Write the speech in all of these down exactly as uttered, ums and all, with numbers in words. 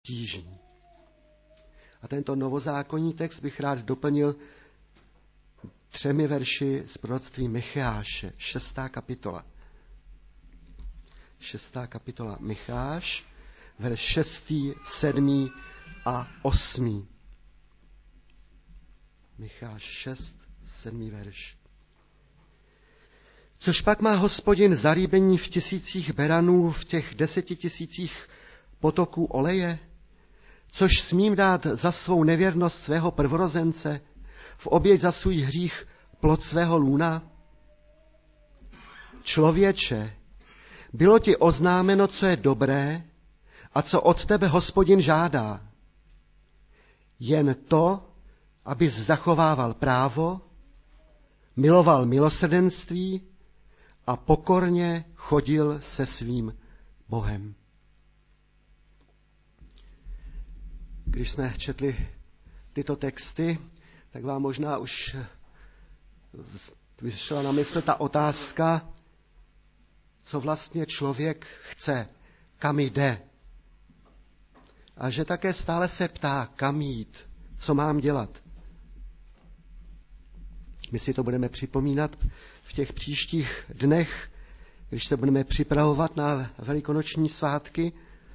tíží. A tento novozákonní text bych rád doplnil třemi verši z proroctví Micháše, šestá kapitola. Šestá kapitola Micháš, verš šestý, sedmý a osmý. Micháš šest, sedmý verš. Což pak má Hospodin zalíbení v tisících beranů, v těch deseti tisících potoků oleje? Což smím dát za svou nevěrnost svého prvorozence, v oběť za svůj hřích plod svého lůna? Člověče, bylo ti oznámeno, co je dobré a co od tebe Hospodin žádá. Jen to, abys zachovával právo, miloval milosrdenství a pokorně chodil se svým Bohem. Když jsme četli tyto texty, tak vám možná už vyšla na mysl ta otázka, co vlastně člověk chce, kam jde. A že také stále se ptá, kam jít, co mám dělat. My si to budeme připomínat v těch příštích dnech, když se budeme připravovat na velikonoční svátky.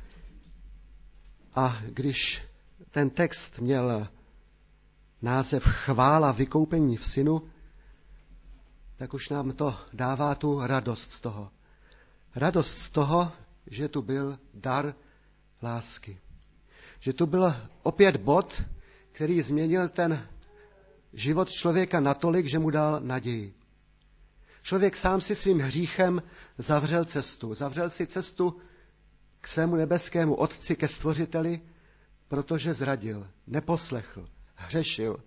A když ten text měl název Chvála vykoupení v Synu, tak už nám to dává tu radost z toho. Radost z toho, že tu byl dar lásky. Že tu byl opět bod, který změnil ten život člověka natolik, že mu dal naději. Člověk sám si svým hříchem zavřel cestu. Zavřel si cestu k svému nebeskému Otci, ke Stvořiteli, protože zradil, neposlechl, hřešil.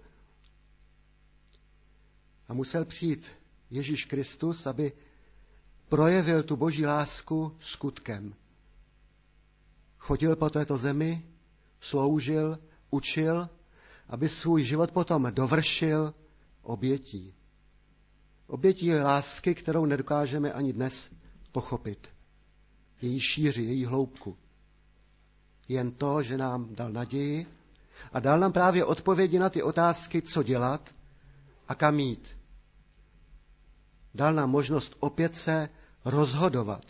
A musel přijít Ježíš Kristus, aby projevil tu boží lásku skutkem. Chodil po této zemi, sloužil, učil, aby svůj život potom dovršil obětí. Obětí lásky, kterou nedokážeme ani dnes pochopit. Její šíři, její hloubku. Jen to, že nám dal naději a dal nám právě odpovědi na ty otázky, co dělat a kam jít. Dal nám možnost opět se rozhodovat.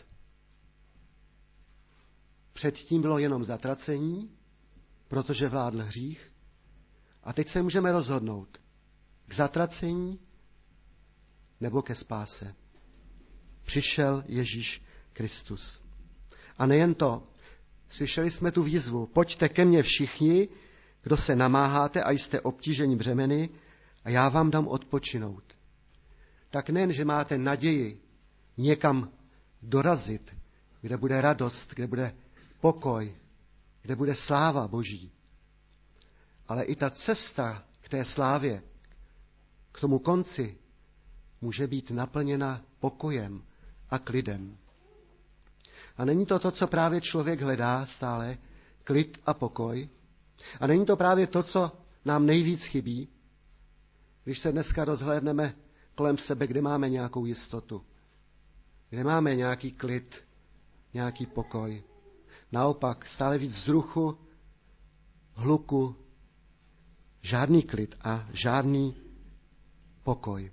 Předtím bylo jenom zatracení, protože vládl hřích. A teď se můžeme rozhodnout k zatracení nebo ke spáse. Přišel Ježíš Kristus. A nejen to, slyšeli jsme tu výzvu, pojďte ke mně všichni, kdo se namáháte a jste obtíženi břemeny, a já vám dám odpočinout. Tak nejen, že máte naději někam dorazit, kde bude radost, kde bude pokoj, kde bude sláva Boží, ale i ta cesta k té slávě, k tomu konci, může být naplněna pokojem a klidem. A není to to, co právě člověk hledá stále, klid a pokoj? A není to právě to, co nám nejvíc chybí? Když se dneska rozhlédneme kolem sebe, kde máme nějakou jistotu, kde máme nějaký klid, nějaký pokoj. Naopak, stále víc vzruchu, hluku, žádný klid a žádný pokoj.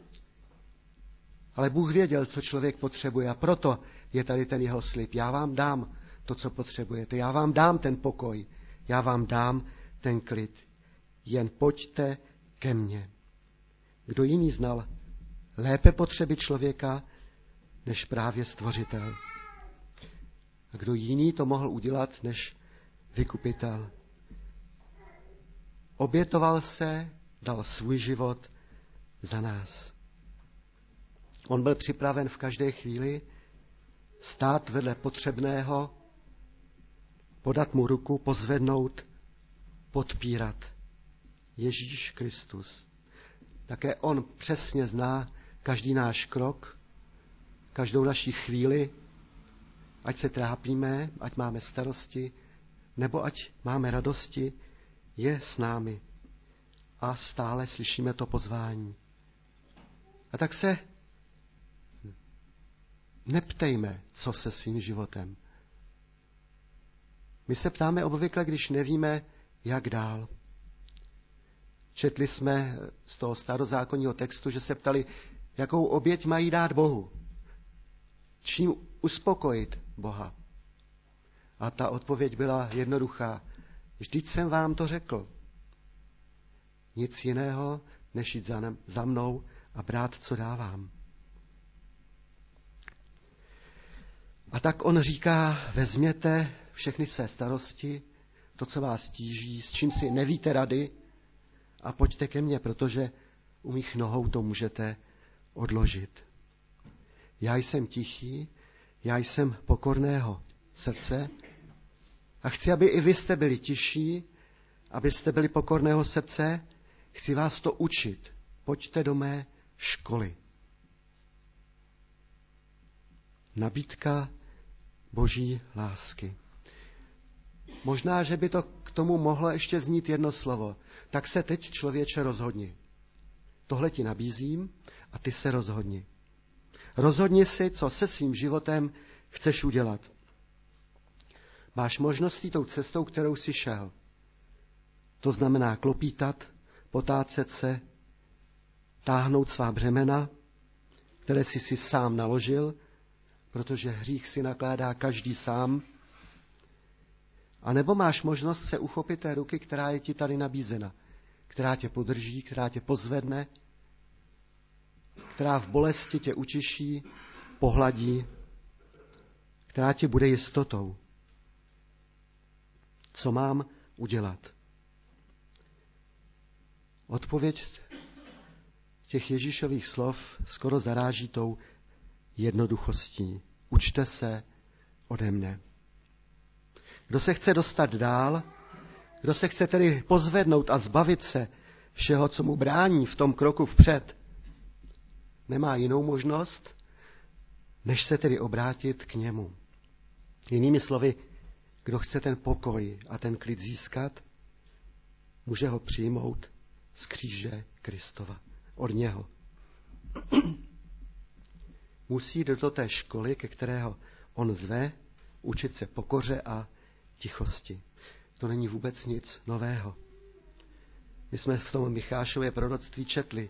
Ale Bůh věděl, co člověk potřebuje, a proto je tady ten jeho slib. Já vám dám to, co potřebujete. Já vám dám ten pokoj. Já vám dám ten klid. Jen pojďte ke mně. Kdo jiný znal lépe potřeby člověka, než právě Stvořitel? A kdo jiný to mohl udělat, než Vykupitel? Obětoval se, dal svůj život za nás. On byl připraven v každé chvíli stát vedle potřebného, podat mu ruku, pozvednout, podpírat. Ježíš Kristus. Také on přesně zná každý náš krok, každou naši chvíli, ať se trápíme, ať máme starosti, nebo ať máme radosti, je s námi. A stále slyšíme to pozvání. A tak se neptejme, co se svým životem. My se ptáme obvykle, když nevíme, jak dál. Četli jsme z toho starozákonního textu, že se ptali, jakou oběť mají dát Bohu. Čím uspokojit Boha. A ta odpověď byla jednoduchá. Vždyť jsem vám to řekl. Nic jiného, než jít za, za mnou a brát, co dávám. A tak on říká, vezměte všechny své starosti, to, co vás tíží, s čím si nevíte rady, a pojďte ke mně, protože u mých nohou to můžete odložit. Já jsem tichý, já jsem pokorného srdce a chci, aby i vy jste byli tiší, abyste byli pokorného srdce. Chci vás to učit. Pojďte do mé školy. Nabídka Boží lásky. Možná, že by to k tomu mohlo ještě znít jedno slovo. Tak se teď, člověče, rozhodni. Tohle ti nabízím a ty se rozhodni. Rozhodni si, co se svým životem chceš udělat. Máš možnost jít tou cestou, kterou jsi šel. To znamená klopítat, potácet se, táhnout svá břemena, které jsi si sám naložil, protože hřích si nakládá každý sám. A nebo máš možnost se uchopit té ruky, která je ti tady nabízena, která tě podrží, která tě pozvedne, která v bolesti tě utiší, pohladí, která ti bude jistotou. Co mám udělat? Odpověď těch Ježíšových slov skoro zaráží tou jednoduchostí. Učte se ode mne. Kdo se chce dostat dál, kdo se chce tedy pozvednout a zbavit se všeho, co mu brání v tom kroku vpřed, nemá jinou možnost, než se tedy obrátit k němu. Jinými slovy, kdo chce ten pokoj a ten klid získat, může ho přijmout z kříže Kristova, od něho. Musí jít do té školy, ke kterého on zve, učit se pokoře a tichosti. To není vůbec nic nového. My jsme v tom Michášově proroctví četli,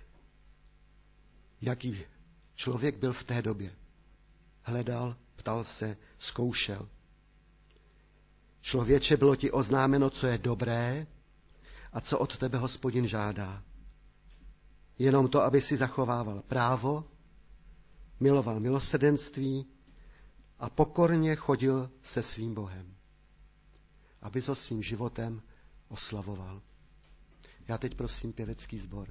jaký člověk byl v té době. Hledal, ptal se, zkoušel. Člověče, bylo ti oznámeno, co je dobré a co od tebe Hospodin žádá. Jenom to, aby si zachovával právo, miloval milosrdenství a pokorně chodil se svým Bohem. Aby ho svým životem oslavoval. Já teď prosím pěvecký sbor.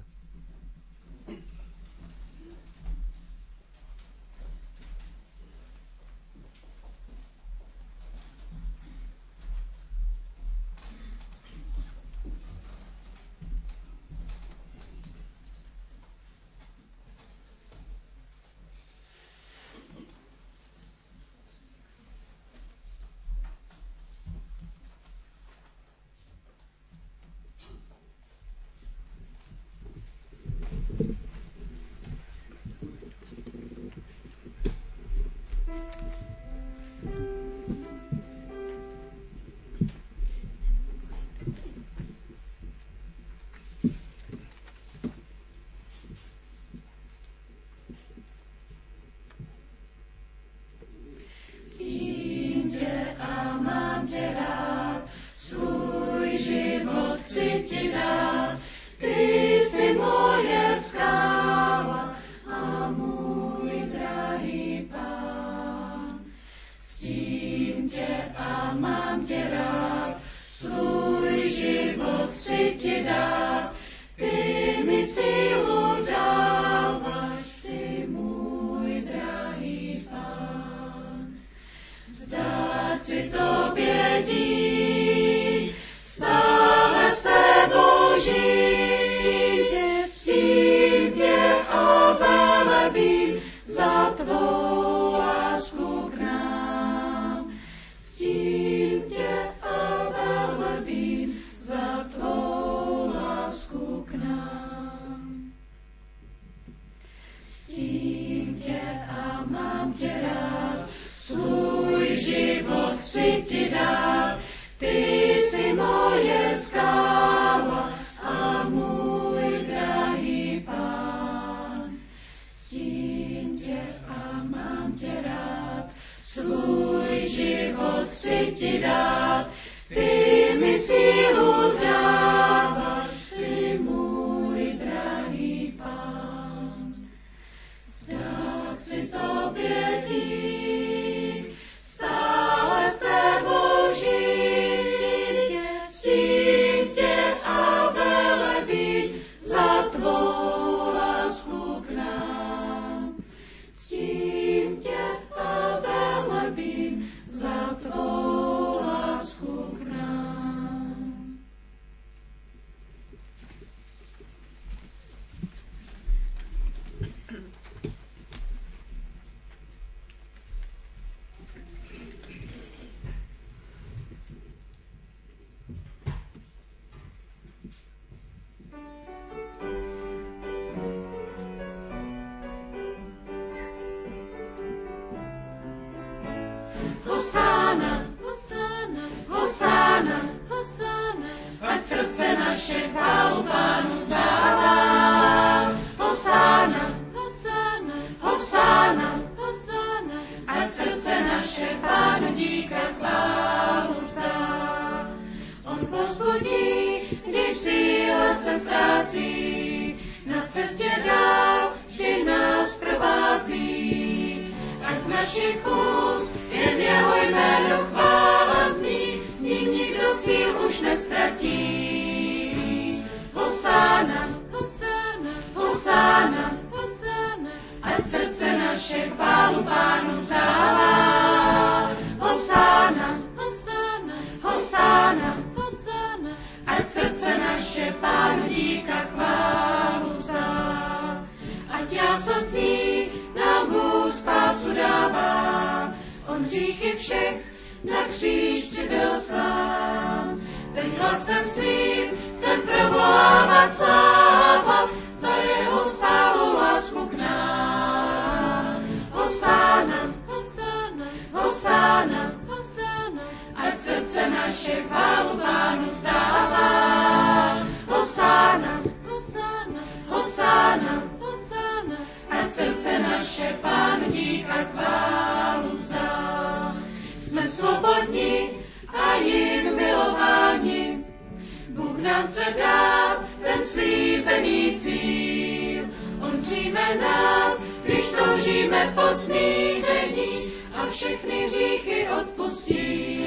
Hosána, hosána, ať srdce naše chválu Pánu vzdává. Hosána, hosána, hosána, hosána, ať srdce naše Pánu díka chválu vzdá. On povzbudí, když síla se ztrácí, na cestě dál vždy nás provází. Ať z našich úst jen jeho jméno chvála zní, s ním nikdo cíl už nestratí. Hosána, hosána, hosána, hosána, ať srdce naše chválu Pánu vzdává. Hosána, hosána, hosána, hosána, ať srdce naše Pánu díka chválu vzdá. Ať jásocní nám Bůh spásu dává, on hříchy všech na kříž přibyl sám. Teď hlasem svým chcem provolávat sláva za jeho stálou lásku k nám. Hosána, hosána, hosána, hosána, ať srdce naše chválu Pánu vzdává. Hosána, hosána, hosána, hosána, ať srdce naše Pánu díka chválu vzdá. Jsme svobodní a jim milováni, Bůh nám chce dát ten slíbený cíl. On přijme nás, když toužíme po smíření a všechny hříchy odpustí.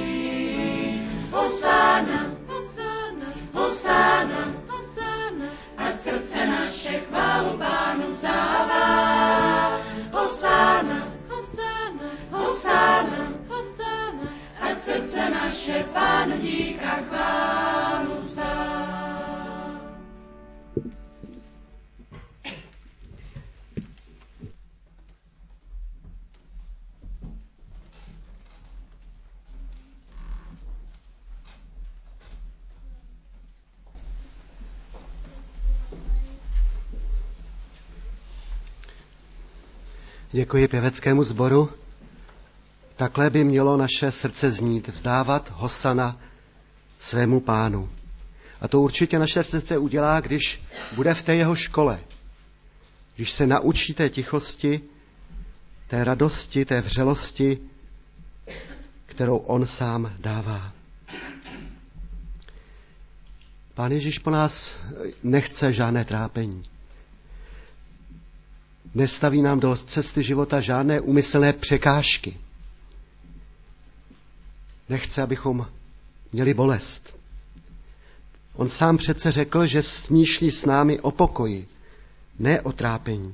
Hosána, hosána, hosána, hosána, ať srdce naše chválu Pánu vzdává. Hosána, hosána, hosána, hosána, ať srdce naše Pánu díka chválu vzdá. Děkuji pěveckému sboru. Takhle by mělo naše srdce znít, vzdávat hosana svému Pánu. A to určitě naše srdce udělá, když bude v té jeho škole. Když se naučí té tichosti, té radosti, té vřelosti, kterou on sám dává. Pán Ježíš po nás nechce žádné trápení. Nestaví nám do cesty života žádné úmyslné překážky. Nechce, abychom měli bolest. On sám přece řekl, že smýšlí s námi o pokoji, ne o trápení.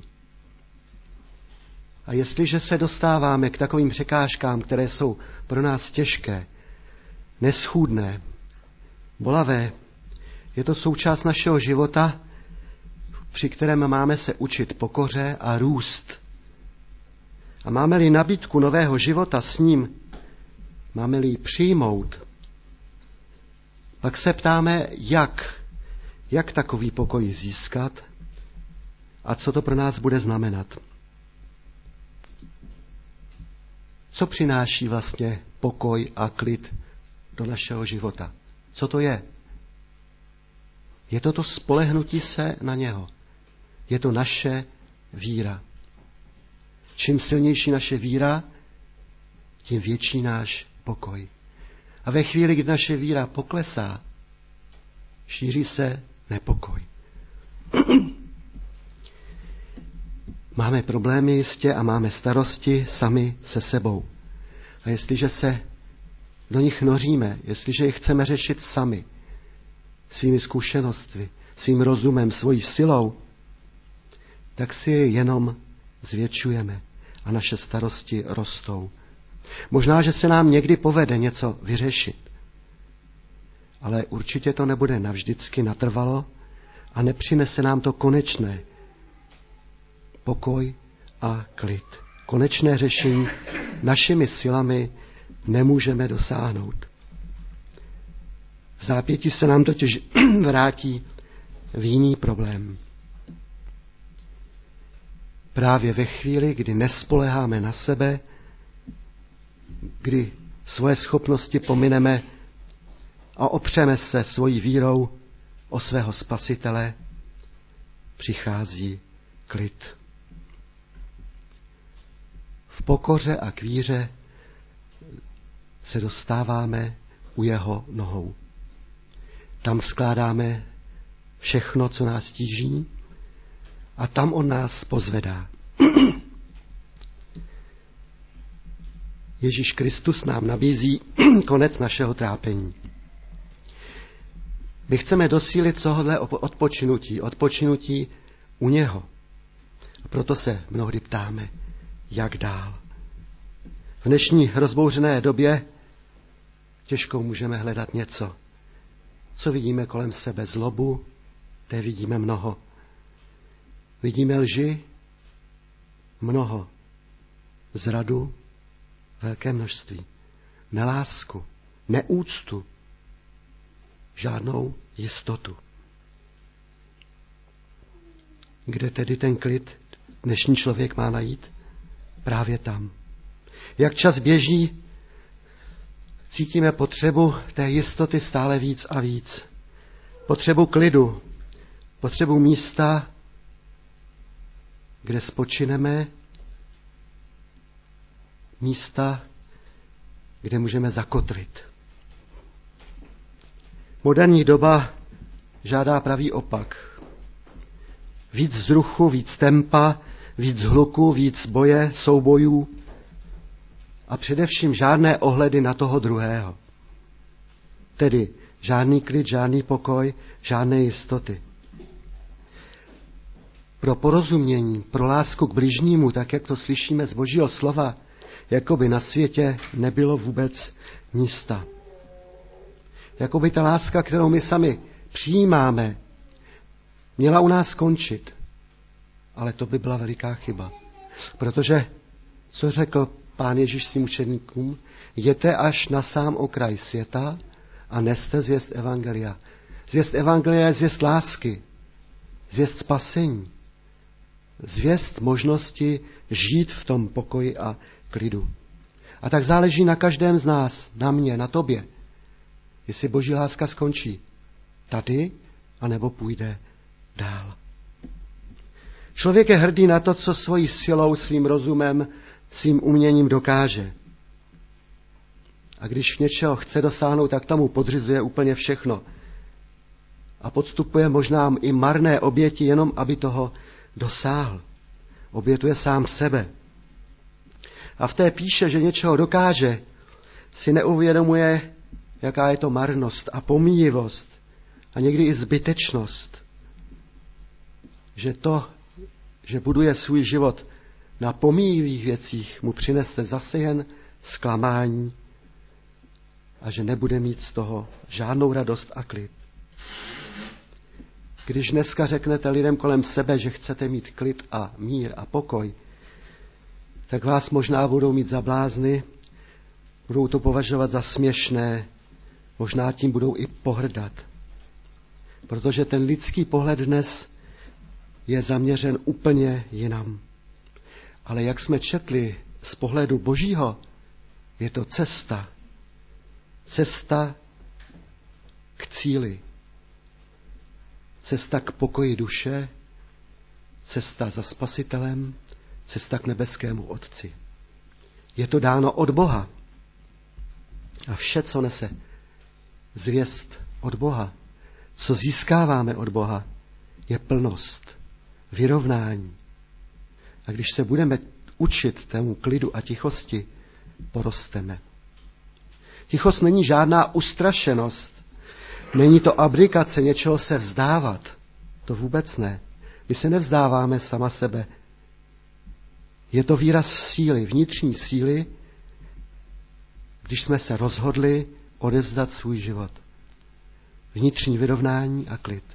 A jestliže se dostáváme k takovým překážkám, které jsou pro nás těžké, neschůdné, bolavé, je to součást našeho života, při kterém máme se učit pokoře a růst. A máme-li nabídku nového života s ním, máme-li ji přijmout, pak se ptáme, jak, jak takový pokoj získat a co to pro nás bude znamenat. Co přináší vlastně pokoj a klid do našeho života? Co to je? Je to to spolehnutí se na něho. Je to naše víra. Čím silnější naše víra, tím větší náš pokoj. A ve chvíli, kdy naše víra poklesá, šíří se nepokoj. Máme problémy jistě a máme starosti sami se sebou. A jestliže se do nich noříme, jestliže je chceme řešit sami, svými zkušenostmi, svým rozumem, svojí silou, tak si je jenom zvětšujeme a naše starosti rostou. Možná, že se nám někdy povede něco vyřešit, ale určitě to nebude navždycky natrvalo a nepřinese nám to konečné pokoj a klid. Konečné řešení našimi silami nemůžeme dosáhnout. V zápětí se nám totiž vrátí v jiný problém. Právě ve chvíli, kdy nespoléháme na sebe, kdy svoje schopnosti pomineme a opřeme se svojí vírou o svého Spasitele, přichází klid. V pokoře a k víře se dostáváme u jeho nohou. Tam skládáme všechno, co nás tíží, a tam on nás pozvedá. Ježíš Kristus nám nabízí konec našeho trápení. My chceme dosílit tohohle odpočinutí, odpočinutí u něho. A proto se mnohdy ptáme, jak dál. V dnešní rozbouřené době těžko můžeme hledat něco. Co vidíme kolem sebe? Zlobu, té vidíme mnoho. Vidíme lži, mnoho. Zradu, velké množství. Nelásku, neúctu, žádnou jistotu. Kde tedy ten klid dnešní člověk má najít? Právě tam. Jak čas běží, cítíme potřebu té jistoty stále víc a víc. Potřebu klidu, potřebu místa, kde spočineme, místa, kde můžeme zakotvit. Moderní doba žádá pravý opak. Víc vzruchu, víc tempa, víc hluku, víc boje, soubojů a především žádné ohledy na toho druhého. Tedy žádný klid, žádný pokoj, žádné jistoty. Pro porozumění, pro lásku k bližnímu, tak jak to slyšíme z Božího slova, jako by na světě nebylo vůbec místa. Jako by ta láska, kterou my sami přijímáme, měla u nás skončit. Ale to by byla veliká chyba. Protože, co řekl Pán Ježíš svým učedníkům, jděte až na sám okraj světa a neste zvěst evangelia. Zvěst evangelia je zvěst lásky, zvěst spasení, zvěst možnosti žít v tom pokoji a klidu. A tak záleží na každém z nás, na mě, na tobě, jestli Boží láska skončí tady, anebo půjde dál. Člověk je hrdý na to, co svojí silou, svým rozumem, svým uměním dokáže. A když něčeho chce dosáhnout, tak tomu podřizuje úplně všechno. A podstupuje možná i marné oběti, jenom aby toho dosáhl. Obětuje sám sebe. A v té píše, že něčeho dokáže, si neuvědomuje, jaká je to marnost a pomíjivost a někdy i zbytečnost. Že to, že buduje svůj život na pomíjivých věcích, mu přinese zase jen zklamání a že nebude mít z toho žádnou radost a klid. Když dneska řeknete lidem kolem sebe, že chcete mít klid a mír a pokoj, tak vás možná budou mít za blázny, budou to považovat za směšné, možná tím budou i pohrdat. Protože ten lidský pohled dnes je zaměřen úplně jinam. Ale jak jsme četli z pohledu Božího, je to cesta. Cesta k cíli. Cesta k pokoji duše, cesta za Spasitelem, cesta k nebeskému Otci. Je to dáno od Boha. A vše, co nese zvěst od Boha, co získáváme od Boha, je plnost, vyrovnání. A když se budeme učit tému klidu a tichosti, porosteme. Tichost není žádná ustrašenost. Není to abdikace něčeho se vzdávat. To vůbec ne. My se nevzdáváme sama sebe. Je to výraz síly, vnitřní síly, když jsme se rozhodli odevzdat svůj život. Vnitřní vyrovnání a klid.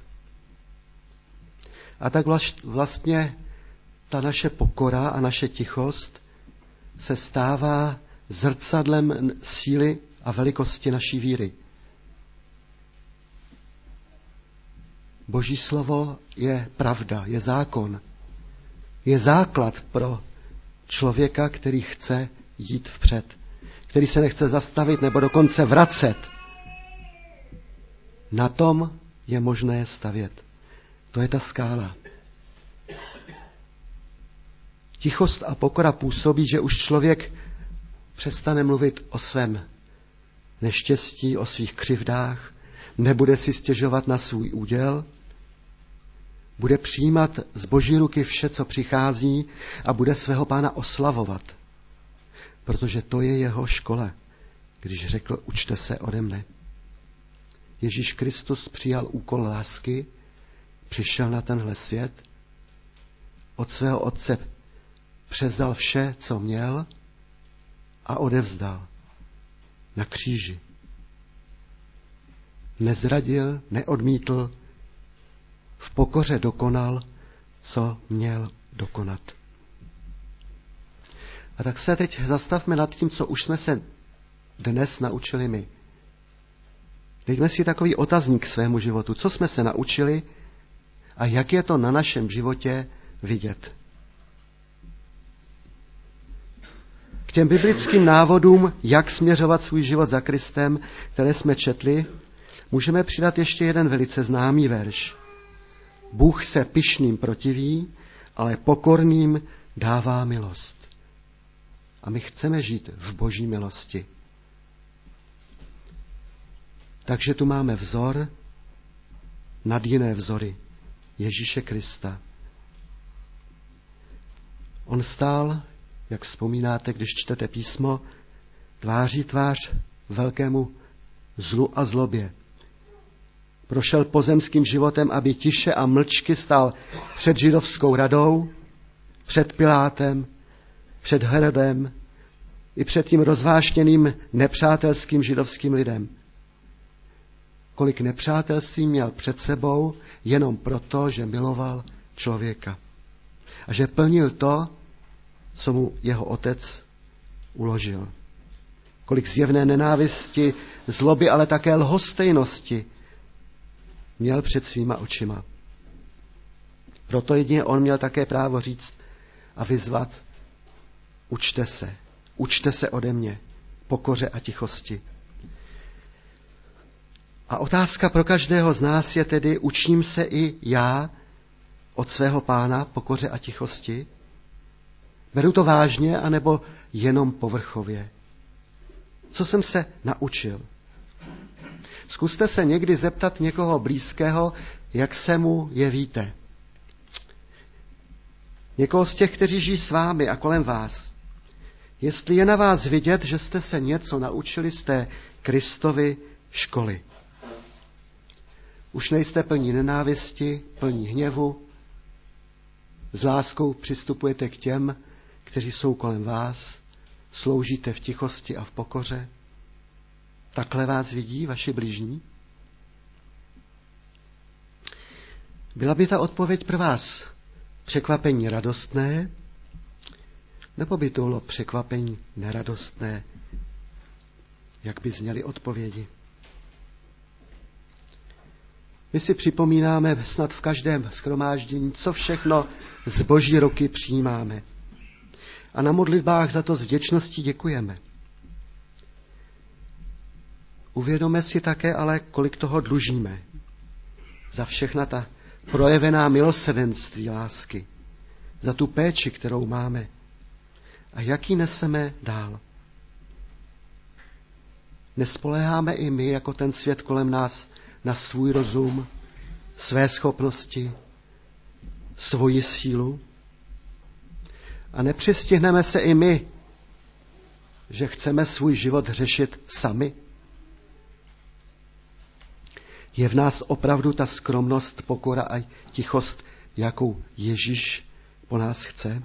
A tak vlastně ta naše pokora a naše tichost se stává zrcadlem síly a velikosti naší víry. Boží slovo je pravda, je zákon. Je základ pro člověka, který chce jít vpřed. Který se nechce zastavit nebo dokonce vracet. Na tom je možné stavět. To je ta skála. Tichost a pokora působí, že už člověk přestane mluvit o svém neštěstí, o svých křivdách, nebude si stěžovat na svůj úděl, bude přijímat z Boží ruky vše, co přichází a bude svého Pána oslavovat, protože to je jeho škola, když řekl, učte se ode mne. Ježíš Kristus přijal úkol lásky, přišel na tenhle svět, od svého otce převzal vše, co měl a odevzdal na kříži. Nezradil, neodmítl, v pokoře dokonal, co měl dokonat. A tak se teď zastavme nad tím, co už jsme se dnes naučili my. Dejme si takový otazník k svému životu. Co jsme se naučili a jak je to na našem životě vidět. K těm biblickým návodům, jak směřovat svůj život za Kristem, které jsme četli, můžeme přidat ještě jeden velice známý verš. Bůh se pyšným protiví, ale pokorným dává milost. A my chceme žít v Boží milosti. Takže tu máme vzor nad jiné vzory. Ježíše Krista. On stál, jak vzpomínáte, když čtete písmo, tváří tvář velkému zlu a zlobě. Prošel pozemským životem, aby tiše a mlčky stál před židovskou radou, před Pilátem, před Herodem i před tím rozvášněným nepřátelským židovským lidem. Kolik nepřátelství měl před sebou jenom proto, že miloval člověka. A že plnil to, co mu jeho otec uložil. Kolik zjevné nenávisti, zloby, ale také lhostejnosti měl před svýma očima. Proto jedině on měl také právo říct a vyzvat, učte se, učte se ode mě, pokoře a tichosti. A otázka pro každého z nás je tedy, učím se i já od svého Pána pokoře a tichosti? Beru to vážně, anebo jenom povrchově? Co jsem se naučil? Zkuste se někdy zeptat někoho blízkého, jak se mu jevíte. Někoho z těch, kteří žijí s vámi a kolem vás. Jestli je na vás vidět, že jste se něco naučili z té Kristovy školy. Už nejste plní nenávisti, plní hněvu. S láskou přistupujete k těm, kteří jsou kolem vás. Sloužíte v tichosti a v pokoře. Takhle vás vidí vaši blížní? Byla by ta odpověď pro vás překvapení radostné, nebo by to bylo překvapení neradostné? Jak by zněly odpovědi? My si připomínáme snad v každém shromáždění, co všechno z Boží ruky přijímáme. A na modlitbách za to s vděčností děkujeme. Uvědomme si také ale, kolik toho dlužíme. Za všechna ta projevená milosrdenství lásky. Za tu péči, kterou máme. A jak ji neseme dál. Nespoléháme i my, jako ten svět kolem nás, na svůj rozum, své schopnosti, svoji sílu. A nepřistihneme se i my, že chceme svůj život řešit sami. Je v nás opravdu ta skromnost, pokora a tichost, jakou Ježíš po nás chce?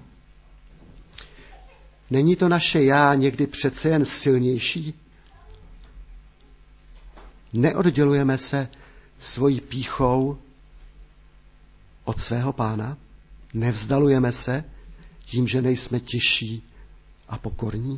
Není to naše já někdy přece jen silnější? Neoddělujeme se svojí pýchou od svého Pána? Nevzdalujeme se tím, že nejsme tiší a pokorní?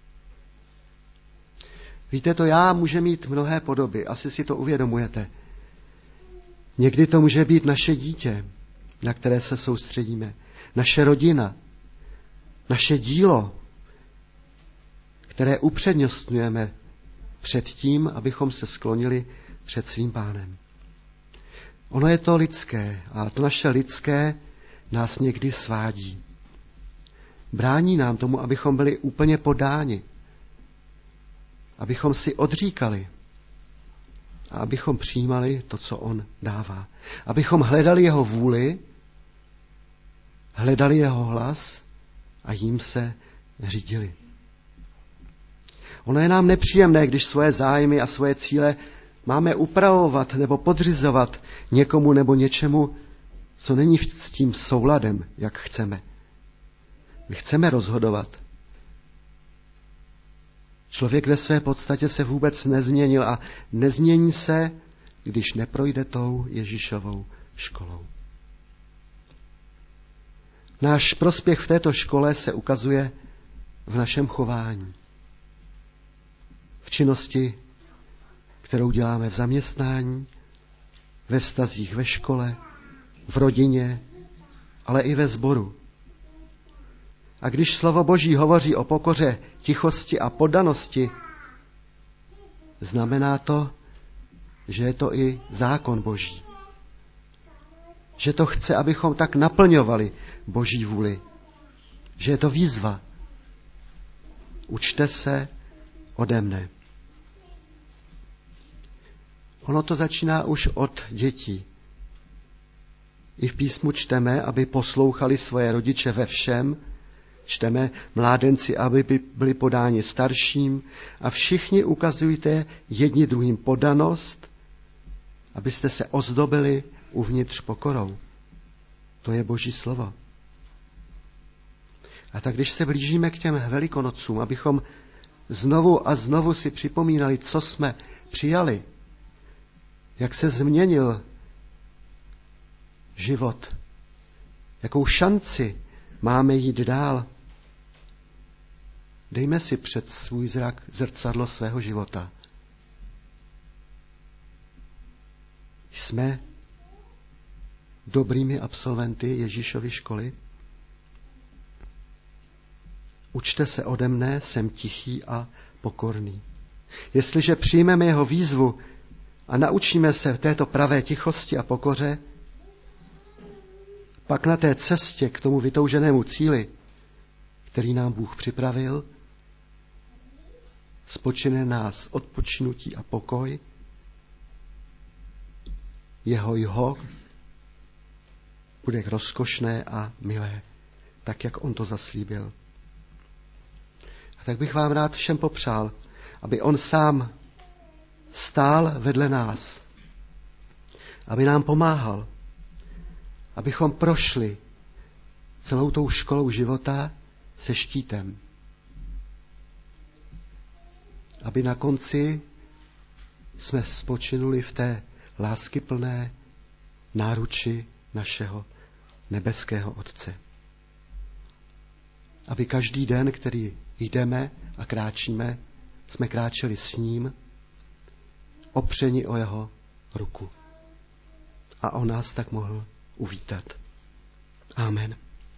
Víte, to já může mít mnohé podoby, asi si to uvědomujete. Někdy to může být naše dítě, na které se soustředíme, naše rodina, naše dílo, které upřednostňujeme před tím, abychom se sklonili před svým Pánem. Ono je to lidské a to naše lidské nás někdy svádí. Brání nám tomu, abychom byli úplně podáni, abychom si odříkali a abychom přijímali to, co on dává. Abychom hledali jeho vůli, hledali jeho hlas a jím se řídili. Ono je nám nepříjemné, když svoje zájmy a svoje cíle máme upravovat nebo podřizovat někomu nebo něčemu, co není s tím souladem, jak chceme. My chceme rozhodovat. Člověk ve své podstatě se vůbec nezměnil a nezmění se, když neprojde tou Ježíšovou školou. Náš prospěch v této škole se ukazuje v našem chování. V činnosti, kterou děláme v zaměstnání, ve vztazích ve škole, v rodině, ale i ve sboru. A když slovo Boží hovoří o pokoře, tichosti a poddanosti, znamená to, že je to i zákon Boží. Že to chce, abychom tak naplňovali Boží vůli. Že je to výzva. Učte se ode mne. Ono to začíná už od dětí. I v písmu čteme, aby poslouchali svoje rodiče ve všem. Čteme mládenci, aby byli podáni starším a všichni ukazujte jedni druhým podanost, abyste se ozdobili uvnitř pokorou. To je Boží slovo. A tak když se blížíme k těm Velikonocům, abychom znovu a znovu si připomínali, co jsme přijali, jak se změnil život, jakou šanci máme jít dál, dejme si před svůj zrak zrcadlo svého života. Jsme dobrými absolventy Ježíšovy školy? Učte se ode mne, jsem tichý a pokorný. Jestliže přijmeme jeho výzvu a naučíme se v této pravé tichosti a pokoře, pak na té cestě k tomu vytouženému cíli, který nám Bůh připravil, spočine nás odpočinutí a pokoj, jeho jho bude rozkošné a milé, tak, jak on to zaslíbil. A tak bych vám rád všem popřál, aby on sám stál vedle nás, aby nám pomáhal, abychom prošli celou tou školou života se štítem. Aby na konci jsme spočinuli v té láskyplné náruči našeho nebeského Otce. Aby každý den, který jdeme a kráčíme, jsme kráčeli s ním, opřeni o jeho ruku. A on nás tak mohl uvítat. Amen.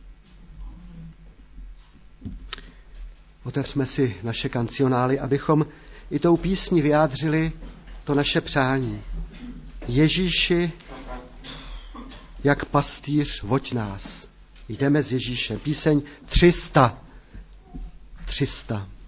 Otevřme si naše kancionály, abychom i tou písní vyjádřili to naše přání. Ježíši, jak pastýř, voď nás. Jdeme s Ježíšem. Píseň tři sta. tři sta.